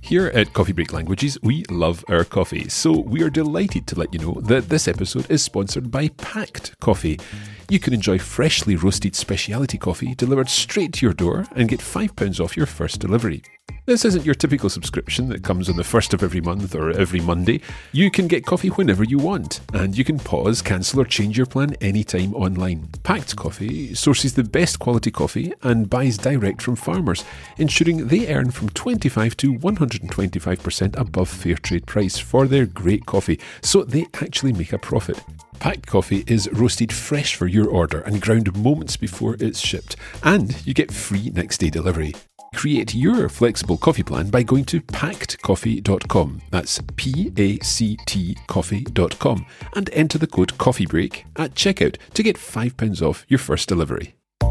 Here at Coffee Break Languages, we love our coffee, so we are delighted to let you know that this episode is sponsored by Pact Coffee. You can enjoy freshly roasted specialty coffee delivered straight to your door and get £5 off your first delivery. This isn't your typical subscription that comes on the first of every month or every Monday. You can get coffee whenever you want, and you can pause, cancel or change your plan anytime online. Pact Coffee sources the best quality coffee and buys direct from farmers, ensuring they earn from 25 to 125% above fair trade price for their great coffee, so they actually make a profit. Pact Coffee is roasted fresh for your order and ground moments before it's shipped, and you get free next day delivery. Create your flexible coffee plan by going to pactcoffee.com, that's P-A-C-T coffee.com, and enter the code COFFEEBREAK at checkout to get £5 off your first delivery.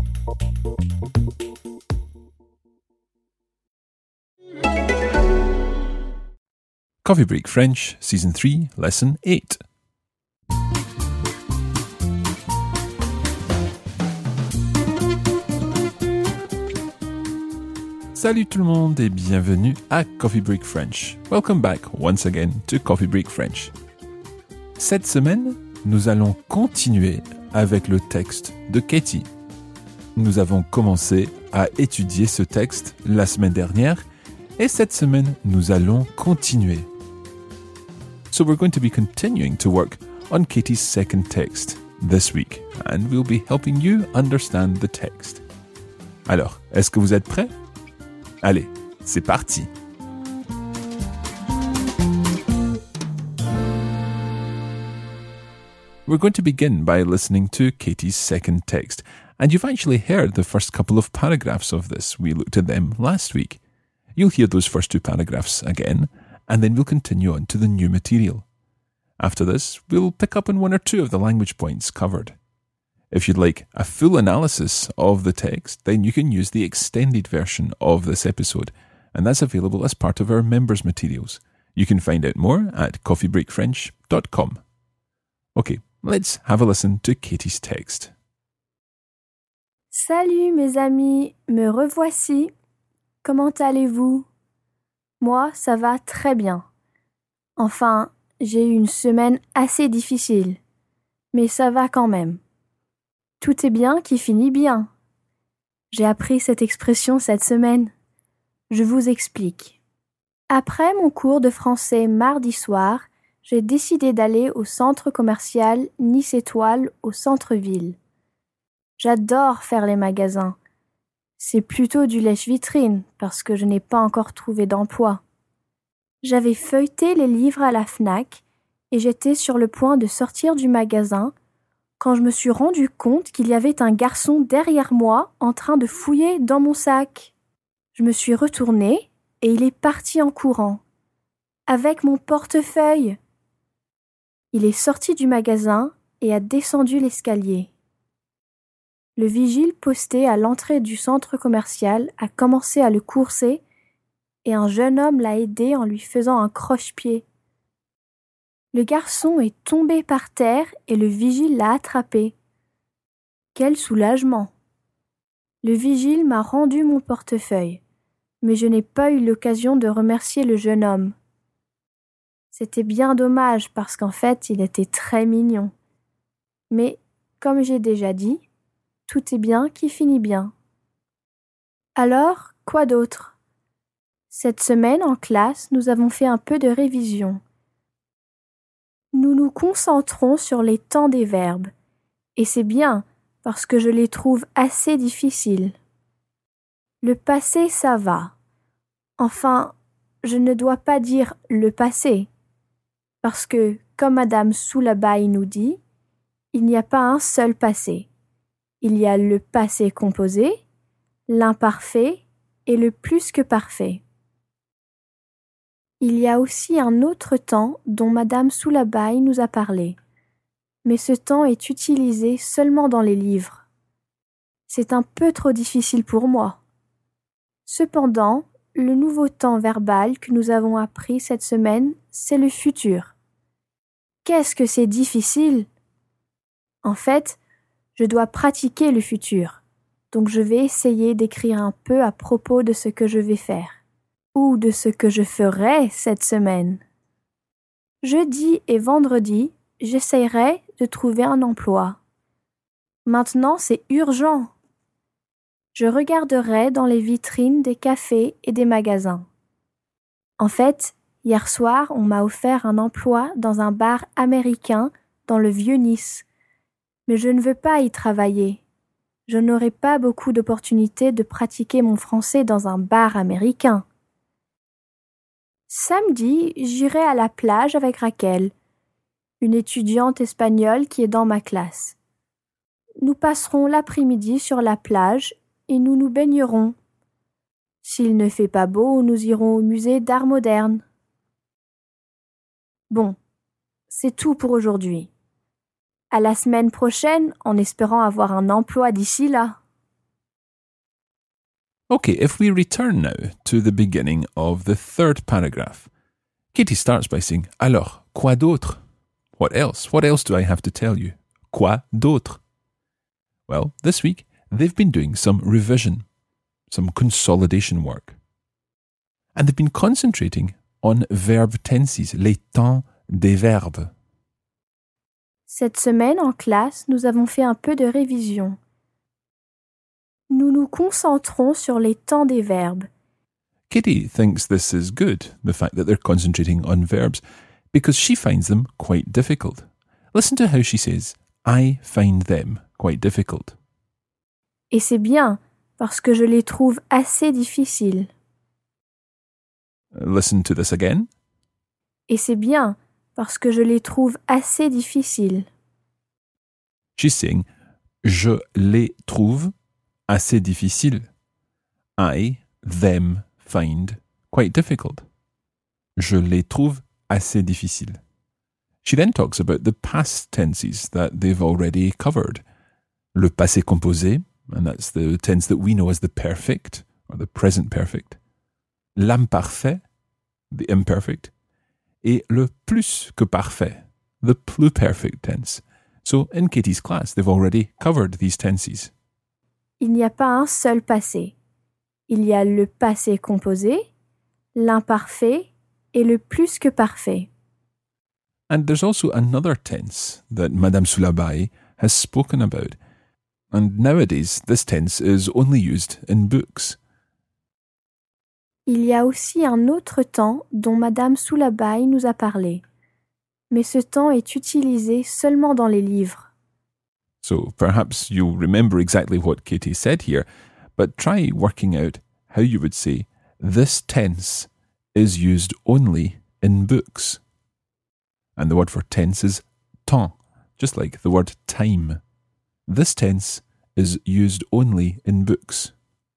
Coffee Break French, Season 3, Lesson 8. Salut tout le monde et bienvenue à Coffee Break French. Welcome back once again to Coffee Break French. Cette semaine, nous allons continuer avec le texte de Katie. Nous avons commencé à étudier ce texte la semaine dernière et cette semaine, nous allons continuer. So we're going to be continuing to work on Katie's second text this week and we'll be helping you understand the text. Alors, est-ce que vous êtes prêts? Allez, c'est parti. We're going to begin by listening to Katie's second text, and you've actually heard the first couple of paragraphs of this. We looked at them last week. You'll hear those first two paragraphs again, and then we'll continue on to the new material. After this, we'll pick up on one or two of the language points covered. If you'd like a full analysis of the text, then you can use the extended version of this episode, and that's available as part of our members' materials. You can find out more at coffeebreakfrench.com. Okay, let's have a listen to Katie's text. Salut mes amis, me revoici. Comment allez-vous? Moi, ça va très bien. Enfin, j'ai eu une semaine assez difficile, mais ça va quand même. Tout est bien qui finit bien. J'ai appris cette expression cette semaine. Je vous explique. Après mon cours de français mardi soir, j'ai décidé d'aller au centre commercial Nice Étoile au centre-ville. J'adore faire les magasins. C'est plutôt du lèche-vitrine parce que je n'ai pas encore trouvé d'emploi. J'avais feuilleté les livres à la Fnac et j'étais sur le point de sortir du magasin quand je me suis rendu compte qu'il y avait un garçon derrière moi en train de fouiller dans mon sac. Je me suis retournée et il est parti en courant, avec mon portefeuille. Il est sorti du magasin et a descendu l'escalier. Le vigile posté à l'entrée du centre commercial a commencé à le courser et un jeune homme l'a aidé en lui faisant un croche-pied. Le garçon est tombé par terre et le vigile l'a attrapé. Quel soulagement! Le vigile m'a rendu mon portefeuille, mais je n'ai pas eu l'occasion de remercier le jeune homme. C'était bien dommage parce qu'en fait, il était très mignon. Mais, comme j'ai déjà dit, tout est bien qui finit bien. Alors, quoi d'autre? Cette semaine, en classe, nous avons fait un peu de révision. Nous nous concentrons sur les temps des verbes, et c'est bien parce que je les trouve assez difficiles. Le passé, ça va. Enfin, je ne dois pas dire le passé, parce que, comme Madame Soulabaï nous dit, il n'y a pas un seul passé. Il y a le passé composé, l'imparfait et le plus que parfait. Il y a aussi un autre temps dont Madame Soulabaï nous a parlé, mais ce temps est utilisé seulement dans les livres. C'est un peu trop difficile pour moi. Cependant, le nouveau temps verbal que nous avons appris cette semaine, c'est le futur. Qu'est-ce que c'est difficile? En fait, je dois pratiquer le futur, donc je vais essayer d'écrire un peu à propos de ce que je vais faire. ou de ce que je ferai cette semaine. Jeudi et vendredi, j'essayerai de trouver un emploi. Maintenant, c'est urgent. Je regarderai dans les vitrines des cafés et des magasins. En fait, hier soir, on m'a offert un emploi dans un bar américain dans le Vieux-Nice. Mais je ne veux pas y travailler. Je n'aurai pas beaucoup d'opportunités de pratiquer mon français dans un bar américain. Samedi, j'irai à la plage avec Raquel, une étudiante espagnole qui est dans ma classe. Nous passerons l'après-midi sur la plage et nous nous baignerons. S'il ne fait pas beau, nous irons au musée d'art moderne. Bon, c'est tout pour aujourd'hui. À la semaine prochaine, en espérant avoir un emploi d'ici là. Okay, if we return now to the beginning of the third paragraph, Katie starts by saying, Alors, quoi d'autre? What else? What else do I have to tell you? Quoi d'autre? Well, this week, they've been doing some revision, some consolidation work. And they've been concentrating on verb tenses, les temps des verbes. Cette semaine, en classe, nous avons fait un peu de révision. Nous nous concentrons sur les temps des verbes. Katie thinks this is good, the fact that they're concentrating on verbs, because she finds them quite difficult. Listen to how she says, I find them quite difficult. Et c'est bien, parce que je les trouve assez difficiles. Listen to this again. Et c'est bien, parce que je les trouve assez difficiles. She's saying, je les trouve assez difficiles. I, them, find quite difficult. Je les trouve assez difficiles. She then talks about the past tenses that they've already covered. Le passé composé, and that's the tense that we know as the perfect, or the present perfect. L'imparfait, the imperfect. Et le plus que parfait, the pluperfect tense. So in Katie's class, they've already covered these tenses. Il n'y a pas un seul passé. Il y a le passé composé, l'imparfait et le plus que parfait. And there's also another tense that Madame Soulabaï has spoken about. And nowadays, this tense is only used in books. Il y a aussi un autre temps dont Madame Soulabaï nous a parlé. Mais ce temps est utilisé seulement dans les livres. So perhaps you'll remember exactly what Katie said here, but try working out how you would say, this tense is used only in books. And the word for tense is temps, just like the word time. This tense is used only in books.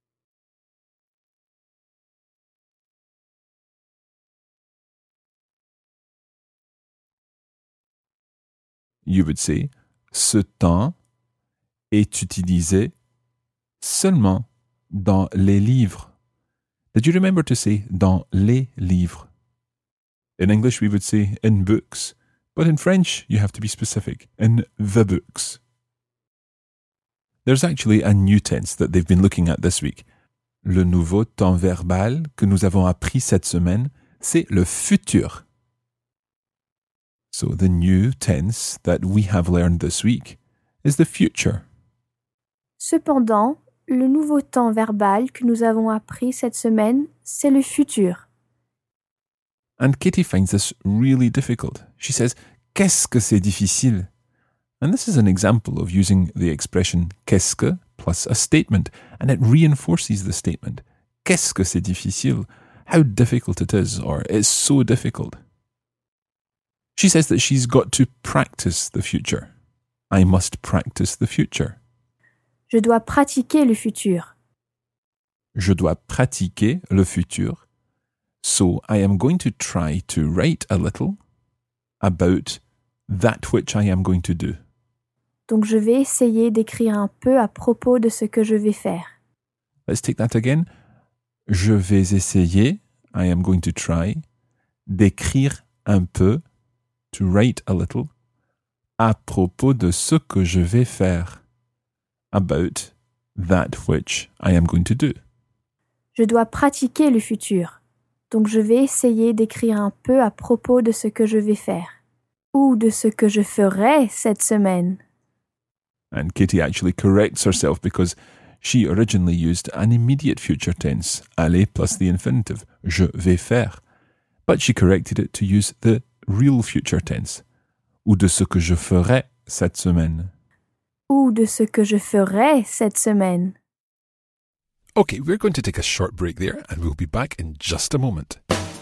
You would say, ce temps est utilisé seulement dans les livres. Did you remember to say dans les livres? In English, we would say in books, but in French, you have to be specific, in the books. There's actually a new tense that they've been looking at this week. Le nouveau temps verbal que nous avons appris cette semaine, c'est le futur. So the new tense that we have learned this week is the future. Cependant, le nouveau temps verbal que nous avons appris cette semaine, c'est le futur. And Katie finds this really difficult. She says, qu'est-ce que c'est difficile? And this is an example of using the expression qu'est-ce que plus a statement, and it reinforces the statement. Qu'est-ce que c'est difficile? How difficult it is, or it's so difficult. She says that she's got to practice the future. I must practice the future. Je dois pratiquer le futur. Je dois pratiquer le futur. So I am going to try to write a little about that which I am going to do. Donc je vais essayer d'écrire un peu à propos de ce que je vais faire. Let's take that again. Je vais essayer, I am going to try, d'écrire un peu, to write a little, à propos de ce que je vais faire, about that which I am going to do. Je dois pratiquer le futur. Donc je vais essayer d'écrire un peu à propos de ce que je vais faire. Ou de ce que je ferai cette semaine. And Katie actually corrects herself because she originally used an immediate future tense, aller plus the infinitive, je vais faire. But she corrected it to use the real future tense, ou de ce que je ferai cette semaine. Ou de ce que je ferai cette semaine. Okay, we're going to take a short break there and we'll be back in just a moment.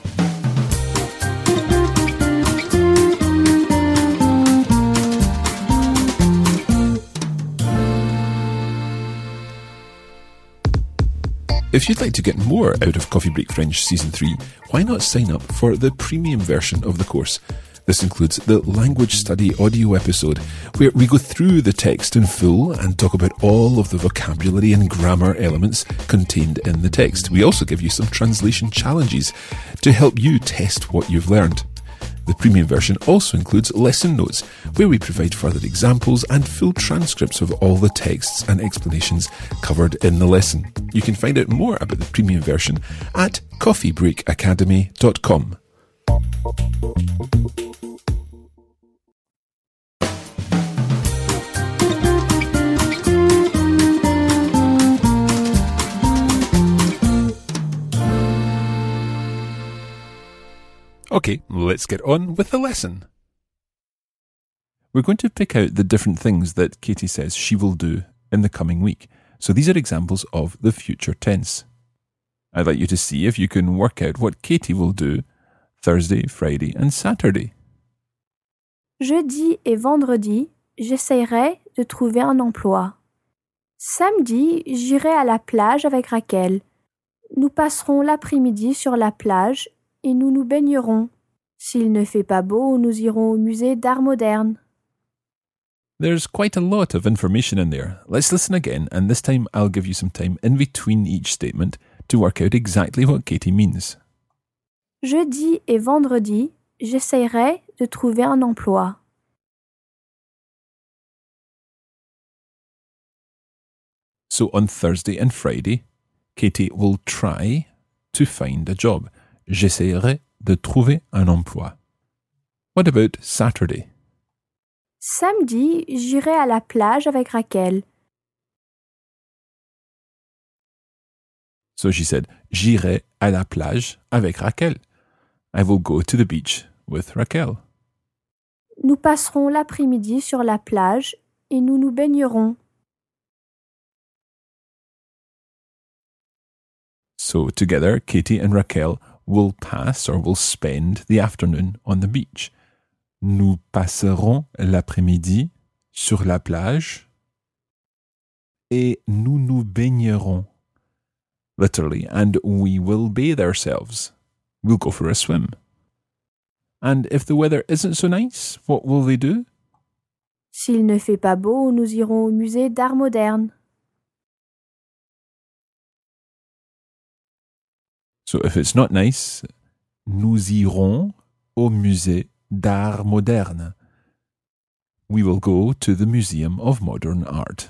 If you'd like to get more out of Coffee Break French Season 3, why not sign up for the premium version of the course? This includes the language study audio episode, where we go through the text in full and talk about all of the vocabulary and grammar elements contained in the text. We also give you some translation challenges to help you test what you've learned. The premium version also includes lesson notes, where we provide further examples and full transcripts of all the texts and explanations covered in the lesson. You can find out more about the premium version at coffeebreakacademy.com. Okay, let's get on with the lesson. We're going to pick out the different things that Katie says she will do in the coming week. So these are examples of the future tense. I'd like you to see if you can work out what Katie will do Thursday, Friday and Saturday. Jeudi et vendredi, j'essaierai de trouver un emploi. Samedi, j'irai à la plage avec Raquel. Nous passerons l'après-midi sur la plage et nous nous baignerons. S'il ne fait pas beau, nous irons au musée d'art moderne. There's quite a lot of information in there. Let's listen again, and this time I'll give you some time in between each statement to work out exactly what Katie means. Jeudi et vendredi, j'essaierai de trouver un emploi. So on Thursday and Friday, Katie will try to find a job. J'essaierai de trouver un emploi. What about Saturday? Samedi, j'irai à la plage avec Raquel. So she said, j'irai à la plage avec Raquel. I will go to the beach with Raquel. Nous passerons l'après-midi sur la plage et nous nous baignerons. So together, Katie and Raquel will pass or will spend the afternoon on the beach. Nous passerons l'après-midi sur la plage et nous nous baignerons. Literally, and we will bathe ourselves. We'll go for a swim. And if the weather isn't so nice, what will they do? S'il ne fait pas beau, nous irons au musée d'art moderne. So if it's not nice, nous irons au musée d'art moderne. We will go to the Museum of Modern Art.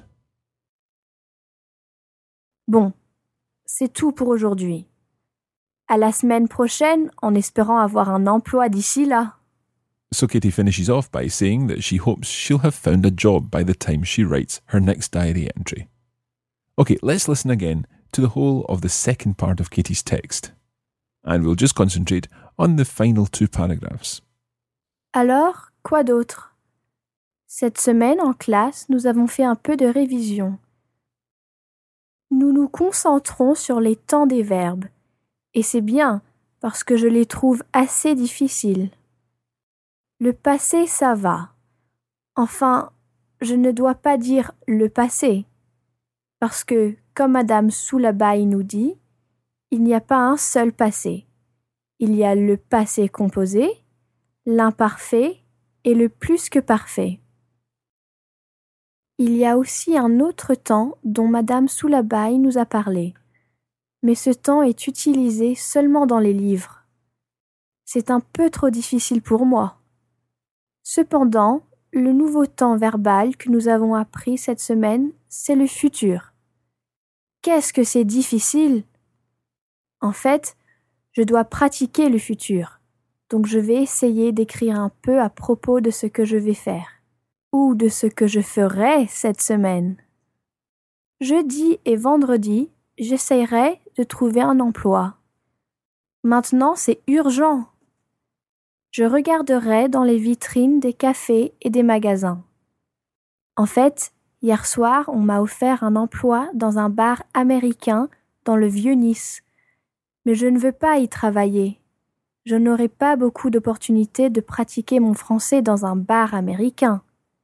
Bon, c'est tout pour aujourd'hui. À la semaine prochaine, en espérant avoir un emploi d'ici là. So Katie finishes off by saying that she hopes she'll have found a job by the time she writes her next diary entry. Okay, let's listen again to the whole of the second part of Katie's text. And we'll just concentrate on the final 2 paragraphs. Alors, quoi d'autre? Cette semaine, en classe, nous avons fait un peu de révision. Nous nous concentrons sur les temps des verbes. Et c'est bien, parce que je les trouve assez difficiles. Le passé, ça va. Enfin, je ne dois pas dire le passé. Parce que, comme Madame Soulabaï nous dit, il n'y a pas un seul passé. Il y a le passé composé, l'imparfait et le plus que parfait. Il y a aussi un autre temps dont Madame Soulabaï nous a parlé. Mais ce temps est utilisé seulement dans les livres. C'est un peu trop difficile pour moi. Cependant, le nouveau temps verbal que nous avons appris cette semaine, c'est le futur. Qu'est-ce que c'est difficile! En fait, Je dois pratiquer le futur, donc je vais essayer d'écrire un peu à propos de ce que je vais faire, ou de ce que je ferai cette semaine. Jeudi et vendredi, j'essaierai de trouver un emploi. Maintenant, c'est urgent. Je regarderai dans les vitrines des cafés et des magasins. En fait, hier soir, on m'a offert un emploi dans un bar américain dans le Vieux-Nice. Mais je ne veux pas y travailler. Je n'aurai pas beaucoup d'opportunités de pratiquer mon français dans un bar américain.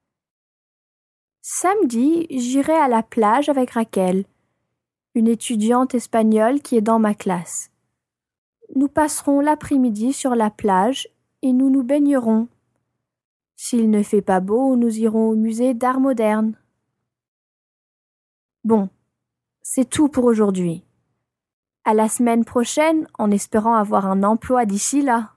Samedi, j'irai à la plage avec Raquel, une étudiante espagnole qui est dans ma classe. Nous passerons l'après-midi sur la plage et nous nous baignerons. S'il ne fait pas beau, nous irons au musée d'art moderne. Bon, c'est tout pour aujourd'hui. À la semaine prochaine, en espérant avoir un emploi d'ici là.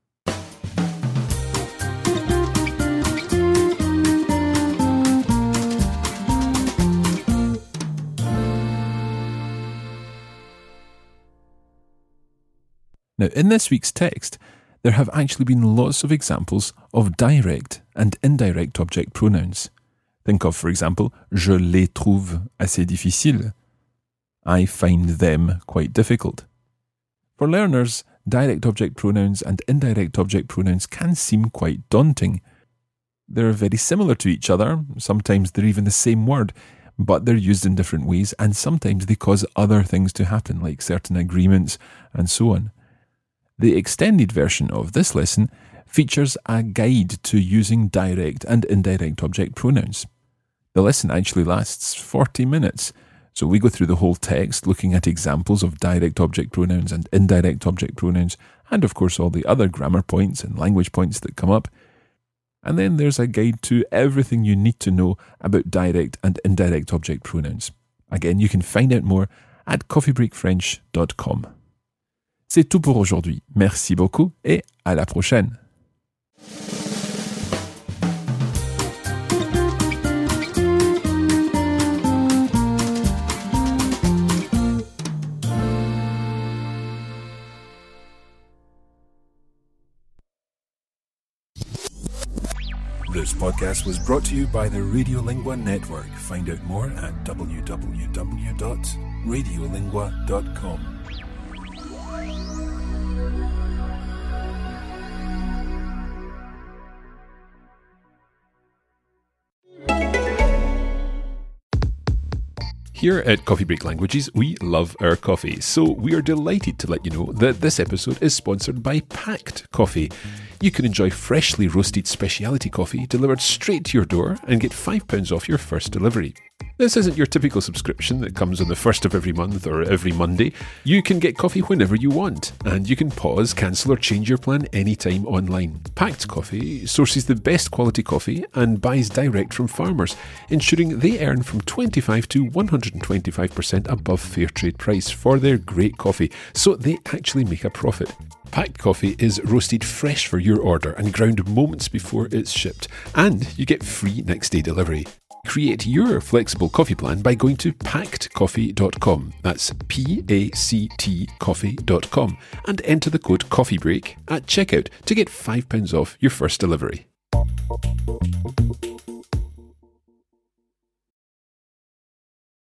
Now, in this week's text, there have actually been lots of examples of direct and indirect object pronouns. Think of, for example, je les trouve assez difficiles. I find them quite difficult. For learners, direct object pronouns and indirect object pronouns can seem quite daunting. They're very similar to each other, sometimes they're even the same word, but they're used in different ways, and sometimes they cause other things to happen, like certain agreements and so on. The extended version of this lesson features a guide to using direct and indirect object pronouns. The lesson actually lasts 40 minutes, so we go through the whole text looking at examples of direct object pronouns and indirect object pronouns, and of course all the other grammar points and language points that come up. And then there's a guide to everything you need to know about direct and indirect object pronouns. Again, you can find out more at coffeebreakfrench.com. C'est tout pour aujourd'hui. Merci beaucoup et à la prochaine. This podcast was brought to you by the Radiolingua Network. Find out more at www.radiolingua.com. Here at Coffee Break Languages, we love our coffee, so we are delighted to let you know that this episode is sponsored by Pact Coffee. You can enjoy freshly roasted specialty coffee delivered straight to your door and get £5 off your first delivery. This isn't your typical subscription that comes on the first of every month or every Monday. You can get coffee whenever you want, and you can pause, cancel or change your plan anytime online. Pact Coffee sources the best quality coffee and buys direct from farmers, ensuring they earn from 25 to 125% above fair trade price for their great coffee, so they actually make a profit. Packed coffee is roasted fresh for your order and ground moments before it's shipped, and you get free next day delivery. Create your flexible coffee plan by going to packedcoffee.com, that's PACT coffee.com, and enter the code COFFEEBREAK at checkout to get £5 off your first delivery.